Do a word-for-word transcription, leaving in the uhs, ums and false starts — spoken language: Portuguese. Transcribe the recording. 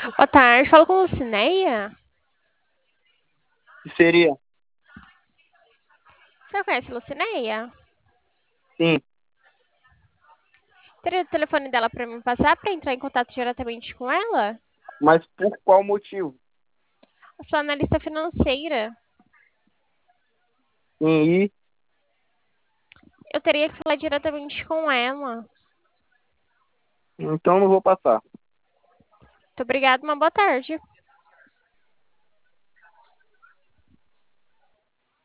Boa tarde, falo com Lucineia. Que seria? Você conhece Lucineia? Sim, Teria o telefone dela para me passar para entrar em contato diretamente com ela? mas por qual motivo? Eu sou analista financeira. Sim, e Eu teria que falar diretamente com ela. então não vou passar. Muito obrigada, uma boa tarde.